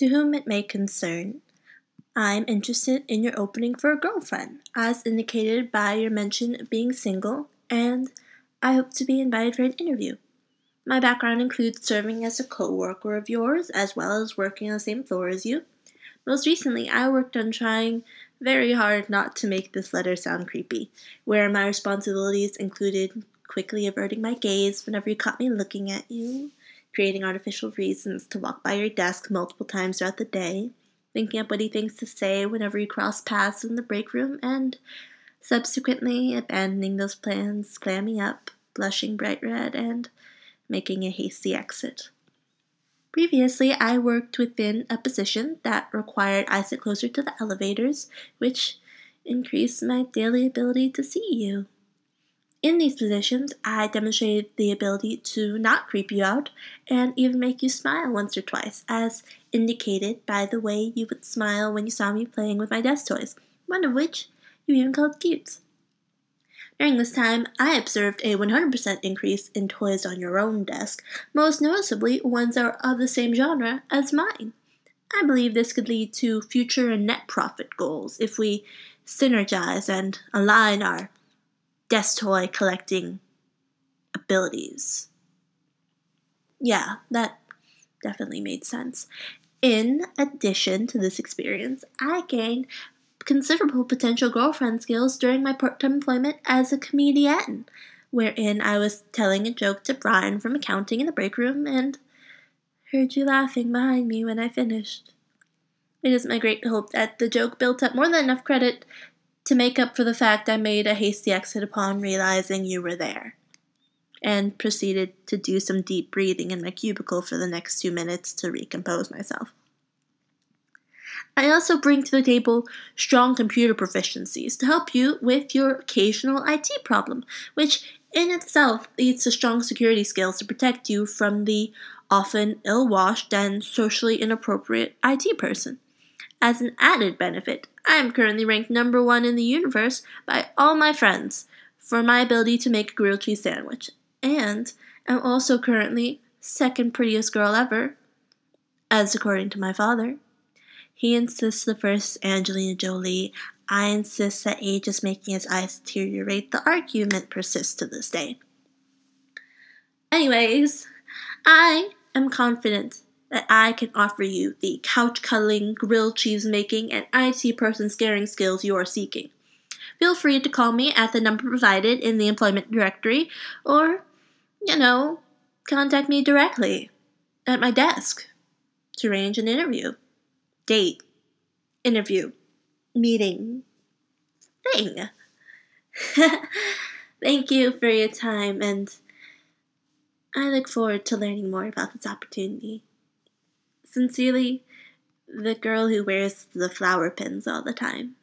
To whom it may concern, I'm interested in your opening for a girlfriend, as indicated by your mention of being single, and I hope to be invited for an interview. My background includes serving as a co-worker of yours, as well as working on the same floor as you. Most recently, I worked on trying very hard not to make this letter sound creepy, where my responsibilities included quickly averting my gaze whenever you caught me looking at you, creating artificial reasons to walk by your desk multiple times throughout the day, thinking up witty things to say whenever you cross paths in the break room, and subsequently abandoning those plans, clamming up, blushing bright red, and making a hasty exit. Previously, I worked within a position that required I sit closer to the elevators, which increased my daily ability to see you. In these positions, I demonstrated the ability to not creep you out and even make you smile once or twice, as indicated by the way you would smile when you saw me playing with my desk toys, one of which you even called cute. During this time, I observed a 100% increase in toys on your own desk, most noticeably ones that are of the same genre as mine. I believe this could lead to future net profit goals if we synergize and align our desk toy collecting abilities. Yeah, that definitely made sense. In addition to this experience, I gained considerable potential girlfriend skills during my part-time employment as a comedian, wherein I was telling a joke to Brian from accounting in the break room and heard you laughing behind me when I finished. It is my great hope that the joke built up more than enough credit to make up for the fact I made a hasty exit upon realizing you were there, and proceeded to do some deep breathing in my cubicle for the next 2 minutes to recompose myself. I also bring to the table strong computer proficiencies to help you with your occasional IT problem, which in itself leads to strong security skills to protect you from the often ill-washed and socially inappropriate IT person. As an added benefit, I am currently ranked number 1 in the universe by all my friends for my ability to make a grilled cheese sandwich, and am also currently second prettiest girl ever, as according to my father. He insists the first Angelina Jolie. I insist that age is making his eyes deteriorate. The argument persists to this day. Anyways, I am confident that I can offer you the couch cuddling, grilled cheese making, and IT person scaring skills you are seeking. Feel free to call me at the number provided in the employment directory, or, contact me directly at my desk to arrange an interview, date, interview, meeting, thing. Thank you for your time, and I look forward to learning more about this opportunity. Sincerely, the girl who wears the flower pins all the time.